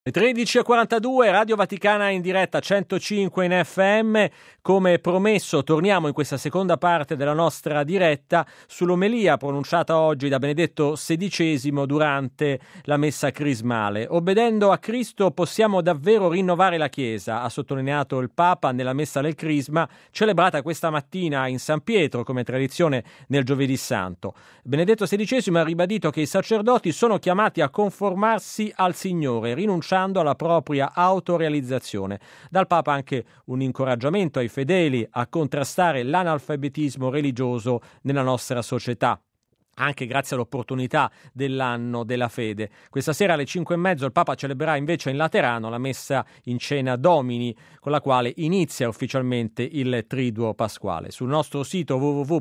Le 13:42, Radio Vaticana in diretta 105 in FM. Come promesso torniamo in questa seconda parte della nostra diretta sull'omelia pronunciata oggi da Benedetto XVI durante la messa crismale. Obbedendo a Cristo possiamo davvero rinnovare la Chiesa, ha sottolineato il Papa nella messa del Crisma, celebrata questa mattina in San Pietro come tradizione nel Giovedì Santo. Benedetto XVI ha ribadito che i sacerdoti sono chiamati a conformarsi al Signore, rinunciando alla propria autorealizzazione. Dal Papa anche un incoraggiamento ai fedeli a contrastare l'analfabetismo religioso nella nostra società, anche grazie all'opportunità dell'anno della fede. Questa sera alle 5:30 il Papa celebrerà invece in Laterano la messa in cena Domini, con la quale inizia ufficialmente il Triduo Pasquale. Sul nostro sito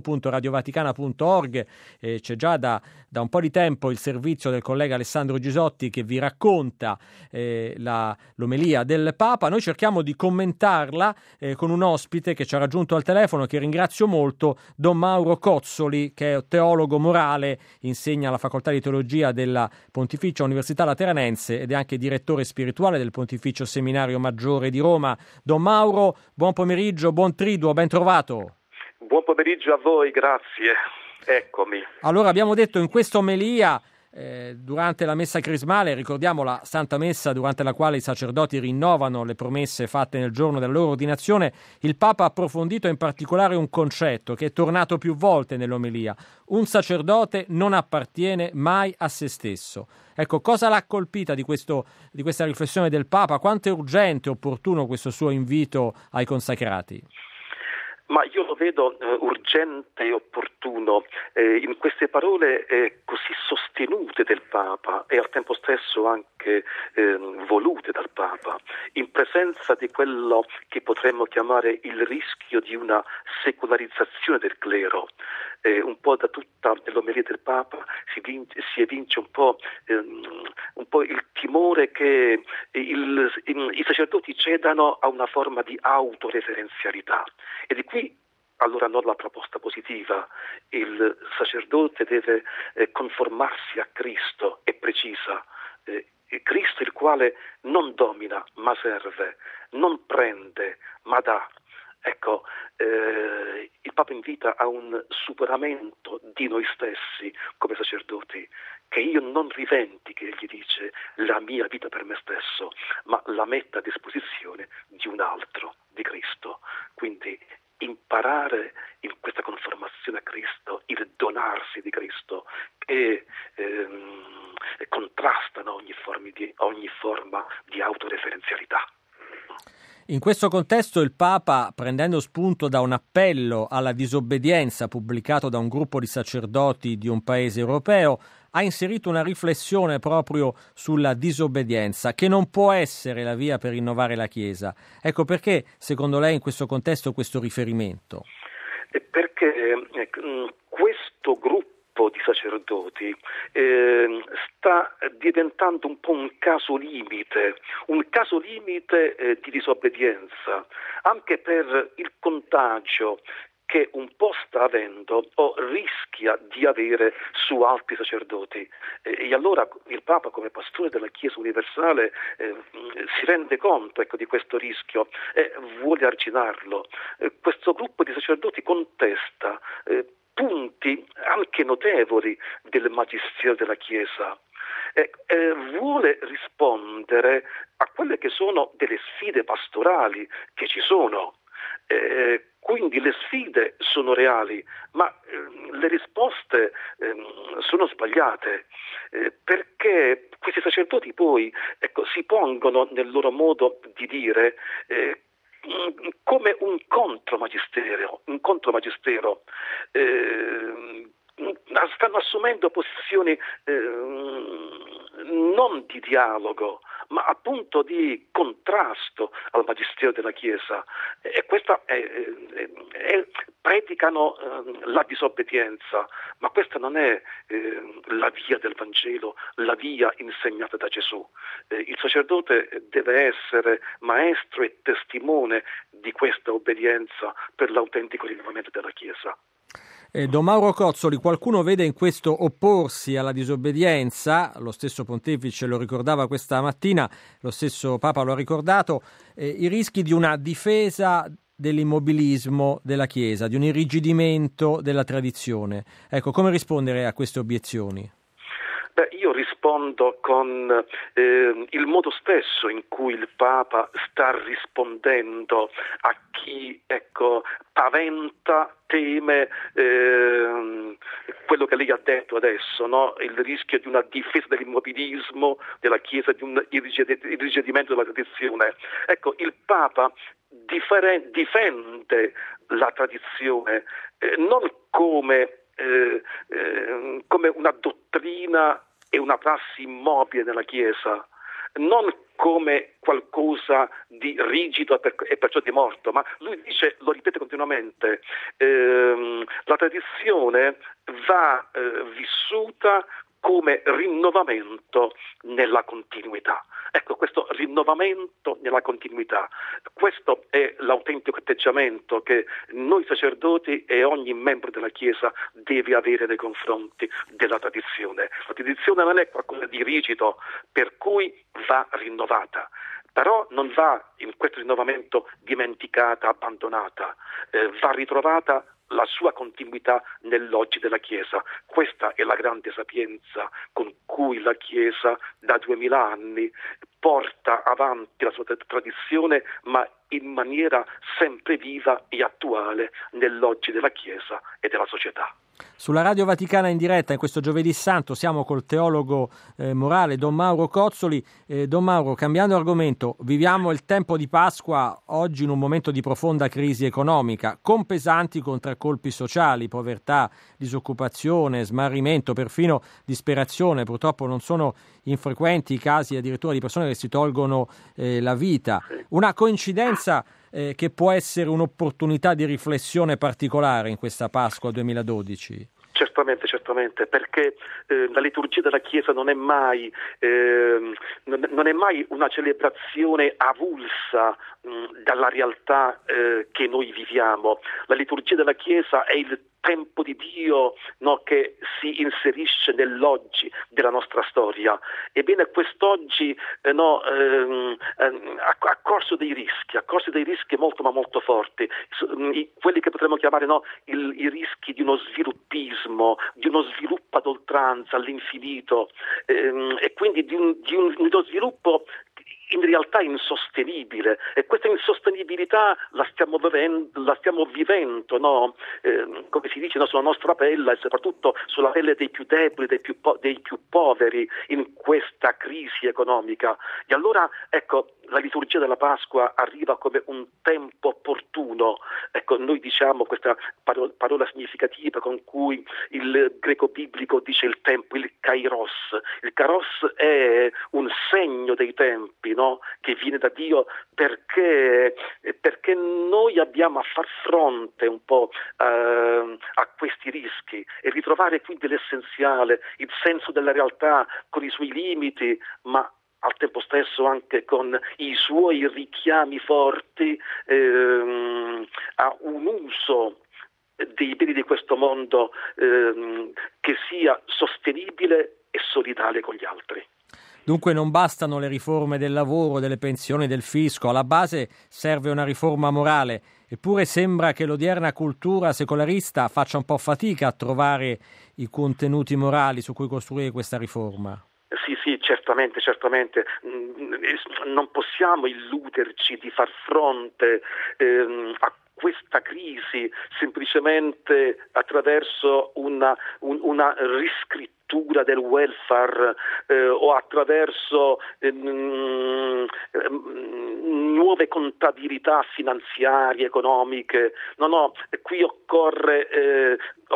www.radiovaticana.org c'è già da un po' di tempo il servizio del collega Alessandro Gisotti che vi racconta l'omelia del Papa. Noi cerchiamo di commentarla con un ospite che ci ha raggiunto al telefono, che ringrazio molto, Don Mauro Cozzoli, che è teologo morale, insegna alla Facoltà di Teologia della Pontificia Università Lateranense ed è anche direttore spirituale del Pontificio Seminario Maggiore di Roma. Don Mauro, buon pomeriggio, buon triduo, ben trovato. Buon pomeriggio a voi, grazie. Eccomi. Allora, abbiamo detto in questa omelia, durante la messa crismale, ricordiamo la Santa Messa durante la quale i sacerdoti rinnovano le promesse fatte nel giorno della loro ordinazione, il Papa ha approfondito in particolare un concetto che è tornato più volte nell'omelia: un sacerdote non appartiene mai a se stesso. Ecco, cosa l'ha colpita di questa riflessione del Papa? Quanto è urgente e opportuno questo suo invito ai consacrati? Ma io lo vedo urgente e opportuno in queste parole così sostenute del Papa e al tempo stesso anche volute dal Papa, in presenza di quello che potremmo chiamare il rischio di una secolarizzazione del clero. Un po' da tutta l'omelia del Papa si evince un po' il timore che i sacerdoti cedano a una forma di autoreferenzialità, e di qui allora non la proposta positiva. Il sacerdote deve conformarsi a Cristo, è precisa. Cristo, il quale non domina ma serve, non prende ma dà. Ecco, il Papa invita a un superamento di noi stessi come sacerdoti, che io non rivendichi, egli dice, la mia vita per me stesso, ma la metta a disposizione di un altro, di Cristo. Quindi imparare in questa conformazione a Cristo, il donarsi di Cristo, che contrastano ogni forma di autoreferenzialità. In questo contesto il Papa, prendendo spunto da un appello alla disobbedienza pubblicato da un gruppo di sacerdoti di un paese europeo, ha inserito una riflessione proprio sulla disobbedienza, che non può essere la via per rinnovare la Chiesa. Ecco, perché secondo lei in questo contesto questo riferimento? Perché questo gruppo di sacerdoti sta diventando un po' un caso limite di disobbedienza, anche per il contagio che un po' sta avendo o rischia di avere su altri sacerdoti. E allora il Papa, come pastore della Chiesa universale, si rende conto, di questo rischio e vuole arginarlo. Questo gruppo di sacerdoti contesta punti anche notevoli del magistero della Chiesa. Vuole rispondere a quelle che sono delle sfide pastorali che ci sono. Quindi le sfide sono reali, ma le risposte sono sbagliate, perché questi sacerdoti poi si pongono nel loro modo di dire come un contromagistero, stanno assumendo posizioni non di dialogo, ma appunto di contrasto al magistero della Chiesa, e questa predicano la disobbedienza, ma questa non è la via del Vangelo, la via insegnata da Gesù. Il sacerdote deve essere maestro e testimone di questa obbedienza per l'autentico rinnovamento della Chiesa. Don Mauro Cozzoli, qualcuno vede in questo opporsi alla disobbedienza, lo stesso Pontefice lo ricordava questa mattina, lo stesso Papa lo ha ricordato, i rischi di una difesa dell'immobilismo della Chiesa, di un irrigidimento della tradizione. Ecco, come rispondere a queste obiezioni? Io rispondo con il modo stesso in cui il Papa sta rispondendo a chi paventa, teme quello che lei ha detto adesso, no? Il rischio di una difesa dell'immobilismo della Chiesa, di un irrigidimento della tradizione. Ecco, il Papa difende la tradizione non come una dottrina e una prassi immobile nella Chiesa, non come qualcosa di rigido e perciò di morto, ma lui dice, lo ripete continuamente, la tradizione va vissuta come rinnovamento nella continuità. Ecco, questo rinnovamento nella continuità, questo è l'autentico atteggiamento che noi sacerdoti e ogni membro della Chiesa deve avere nei confronti della tradizione. La tradizione non è qualcosa di rigido, per cui va rinnovata. Però non va in questo rinnovamento dimenticata, abbandonata, va ritrovata la sua continuità nell'oggi della Chiesa. Questa è la grande sapienza con cui la Chiesa da 2000 anni porta avanti la sua tradizione, ma in maniera sempre viva e attuale nell'oggi della Chiesa e della società. Sulla Radio Vaticana in diretta in questo Giovedì Santo siamo col teologo morale Don Mauro Cozzoli. Don Mauro, cambiando argomento, viviamo il tempo di Pasqua oggi in un momento di profonda crisi economica, con pesanti contraccolpi sociali, povertà, disoccupazione, smarrimento, perfino disperazione. Purtroppo non sono infrequenti i casi addirittura di persone che si tolgono la vita. Una coincidenza che può essere un'opportunità di riflessione particolare in questa Pasqua 2012? Certamente, perché la liturgia della Chiesa non è mai una celebrazione avulsa dalla realtà che noi viviamo. La liturgia della Chiesa è il tempo di Dio, no, che si inserisce nell'oggi della nostra storia. Ebbene, quest'oggi ha corso dei rischi molto ma molto forti, quelli che potremmo chiamare i rischi di uno sviluppismo, di uno sviluppo ad oltranza, all'infinito, e quindi di uno sviluppo in realtà insostenibile, e questa insostenibilità la stiamo vivendo, no? Come si dice, no? Sulla nostra pelle e soprattutto sulla pelle dei più deboli, dei più poveri in questa crisi economica. E allora, ecco, la liturgia della Pasqua arriva come un tempo opportuno. Ecco, noi diciamo questa parola significativa con cui il greco biblico dice il tempo, il kairos. Il kairos è un segno dei tempi, no? Che viene da Dio perché noi abbiamo a far fronte un po' a questi rischi e ritrovare quindi l'essenziale, il senso della realtà con i suoi limiti, ma al tempo stesso anche con i suoi richiami forti a un uso dei beni di questo mondo che sia sostenibile e solidale con gli altri. Dunque non bastano le riforme del lavoro, delle pensioni, del fisco, alla base serve una riforma morale, eppure sembra che l'odierna cultura secolarista faccia un po' fatica a trovare i contenuti morali su cui costruire questa riforma. Sì, certamente. Non possiamo illuderci di far fronte a questa crisi semplicemente attraverso una riscrittura del welfare o attraverso nuove contabilità finanziarie, economiche. No, qui occorre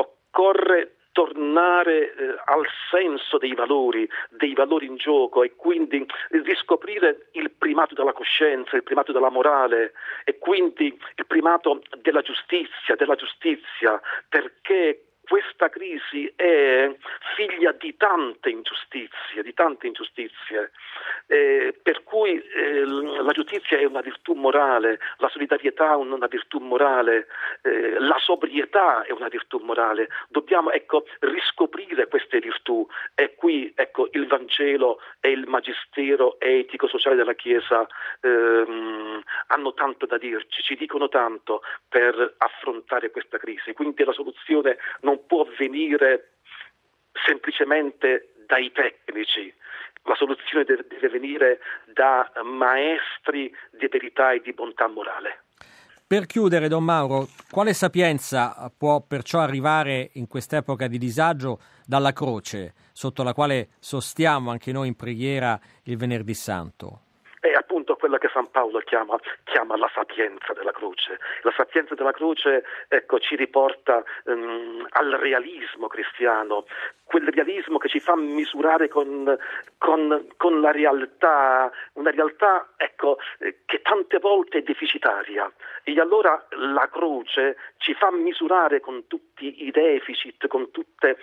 tornare al senso dei valori in gioco, e quindi riscoprire il primato della coscienza, il primato della morale, e quindi il primato della giustizia, perché questa crisi è figlia di tante ingiustizie, per cui la giustizia è una virtù morale, la solidarietà è una virtù morale, la sobrietà è una virtù morale. Dobbiamo riscoprire queste virtù, e qui il Vangelo e il magistero etico-sociale della Chiesa hanno tanto da dirci, ci dicono tanto per affrontare questa crisi. Quindi la soluzione non può venire semplicemente dai tecnici, la soluzione deve venire da maestri di verità e di bontà morale. Per chiudere, Don Mauro, quale sapienza può perciò arrivare in quest'epoca di disagio dalla croce, sotto la quale sostiamo anche noi in preghiera il Venerdì Santo? È appunto quella che San Paolo chiama la sapienza della croce. La sapienza della croce ci riporta al realismo cristiano, quel realismo che ci fa misurare con la realtà, una realtà che tante volte è deficitaria. E allora la croce ci fa misurare con tutti i deficit, con tutte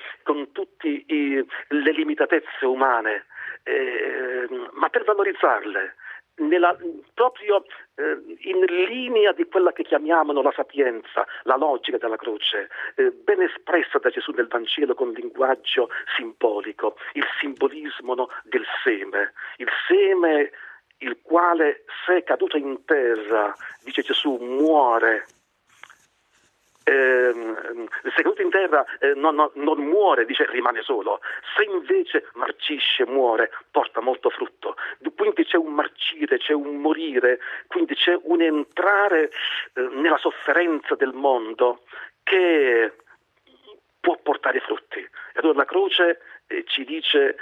le limitatezze umane, ma per valorizzarle. Proprio in linea di quella che chiamiamo la sapienza, la logica della croce, ben espressa da Gesù nel Vangelo con linguaggio simbolico, il simbolismo del seme, il seme il quale se caduto in terra, dice Gesù, muore. Se caduto in terra non muore, dice, rimane solo. Se invece marcisce, muore, porta molto frutto. Quindi c'è un marcire, c'è un morire, quindi c'è un entrare nella sofferenza del mondo che può portare frutti. E allora la croce ci dice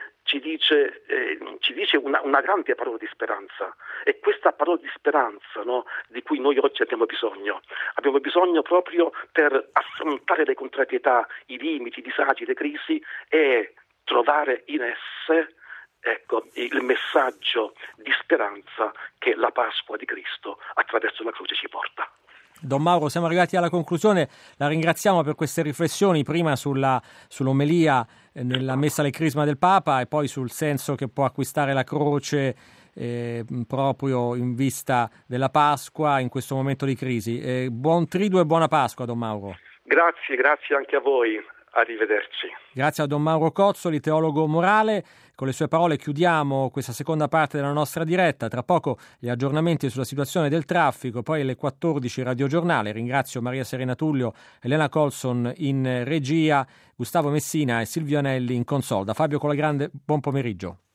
una grande parola di speranza, e questa parola di speranza, no, di cui noi oggi abbiamo bisogno proprio per affrontare le contrarietà, i limiti, i disagi, le crisi, e trovare in esse il messaggio di speranza che la Pasqua di Cristo attraverso la croce ci porta. Don Mauro, siamo arrivati alla conclusione, la ringraziamo per queste riflessioni, prima sull'omelia nella messa alle Crisma del Papa e poi sul senso che può acquistare la croce proprio in vista della Pasqua in questo momento di crisi. Buon Triduo e buona Pasqua, Don Mauro. Grazie anche a voi. Arrivederci. Grazie a Don Mauro Cozzoli, teologo morale. Con le sue parole chiudiamo questa seconda parte della nostra diretta. Tra poco gli aggiornamenti sulla situazione del traffico, poi alle 14 radiogiornale. Ringrazio Maria Serena Tullio, Elena Colson in regia, Gustavo Messina e Silvio Anelli in console. Da Fabio Colagrande, buon pomeriggio.